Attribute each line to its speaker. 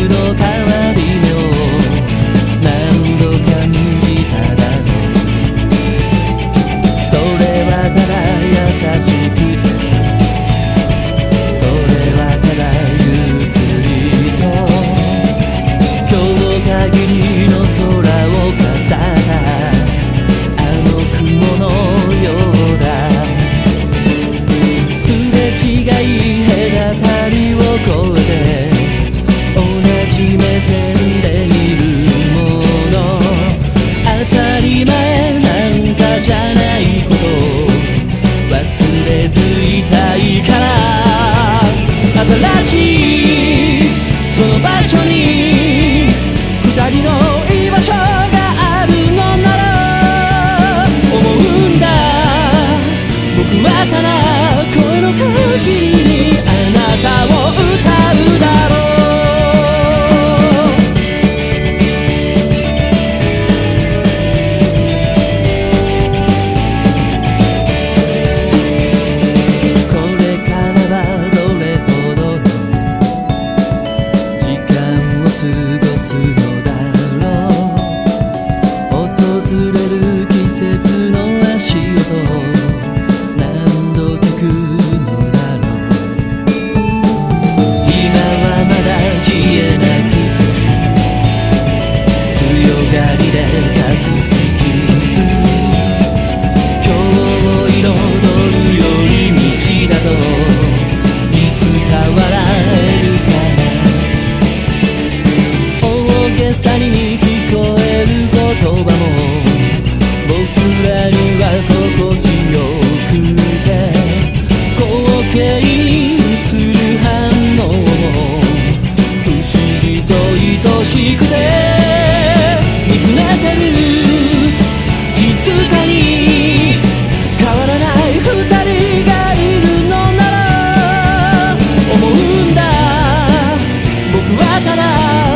Speaker 1: の変わり目を何度感じただろう。それはただ優しくて、それはただゆっくりと今日限りの空を飾ったあの雲のようだ。すれ違い隔たりを越えて同じ目線で見るもの、当たり前なんかじゃないことを忘れずいたいから、新しいその場所に二人の居場所があるのなら、思うんだ僕はただこの限りにあなたを歌うだろう。これからはどれほどの時間を過ごすのだろう。訪れる季節の足音を何度聞くのだろう。今はまだ消えなくて強がりで隠す傷、今日を彩るより道だといつか笑えるかな。大げさに聞こえる言葉も僕らには心地よくて、光景に映る反応も不思議と愛しくて、見つめてるいつかに変わらない二人がいるのなら、思うんだ僕はただ